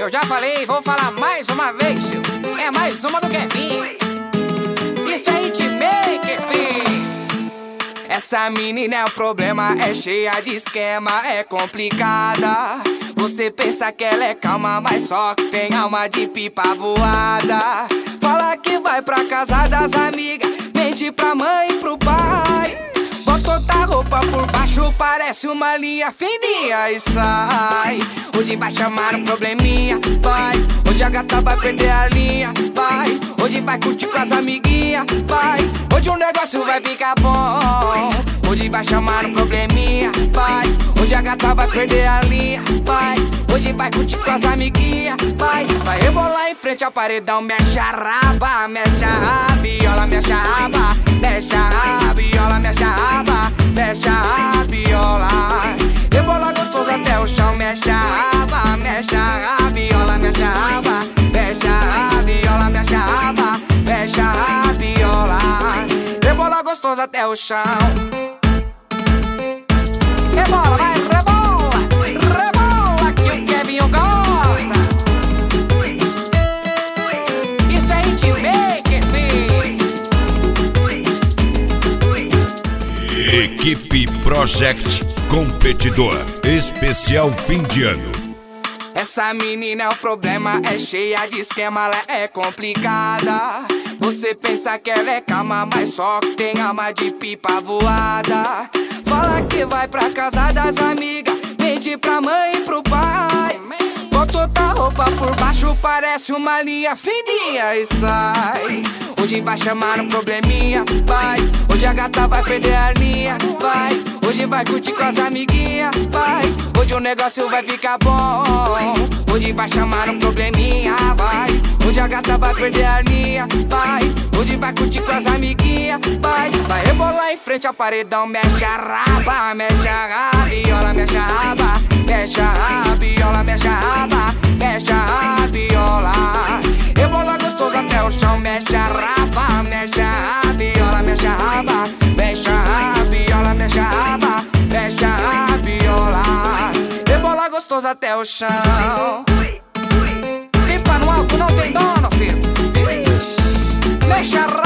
Eu já falei, vou falar mais uma vez, tio. É mais uma do Kevin. Isso é hitmaker, filho. Essa menina é o problema, é cheia de esquema, é complicada. Você pensa que ela é calma, mas só que tem alma de pipa voada. Fala que vai pra casa das amigas, mente pra mãe e pro pai. Bota outra roupa por baixo, parece uma linha fininha e sai. Hoje vai chamar um probleminha, vai. Hoje a gata vai perder a linha, vai. Hoje vai curtir com as amiguinhas, vai. Hoje o negócio vai ficar bom. Hoje vai chamar um probleminha, vai. Hoje a gata vai perder a linha, vai. Hoje vai curtir com as amiguinhas, vai. Vai rebolar em frente ao paredão, mexe a raba, mexe a rabiola, mexe a raba, mexe a rabiola, mexe a raba, mexe a rabiola. Rebola gostoso até o chão, mexe a raba, mexe a rabiola, mexe a raba, mexe a rabiola, mexe a raba, mexe a rabiola. Rebola gostoso até o chão. Rebola, vai, rebola, rebola que o Kevin gosta. Isso é hitmaker, filho. Equipe Project Competidor Especial Fim de Ano. Essa menina é o problema, é cheia de esquema, ela é complicada. Você pensa que ela é calma, mas só que tem alma de pipa voada. Fala que vai pra casa das amigas, mente pra mãe e pro pai. Bota outra roupa por baixo, parece uma linha fininha e sai. Hoje vai chamar um probleminha, vai. Hoje a gata vai perder a linha, vai. Hoje vai curtir com as amiguinhas, vai. Hoje o negócio vai ficar bom. Hoje vai chamar um probleminha, vai. Hoje a gata vai perder a linha, vai. Hoje vai curtir com as amiguinhas, vai. Vai rebolar em frente ao paredão, mexe a raba, mexe a rabiola, mexe a raba, mexe a rabiola, mexe a raba, mexe a rabiola. Rebola gostoso até o chão, mexe a raba, mexe a rabiola, mexe a raba, mexe a rabiola, mexe a raba, mexe a rabiola. Rebola gostoso até o chão. Pipa no alto não tem dono, filho. Mexe a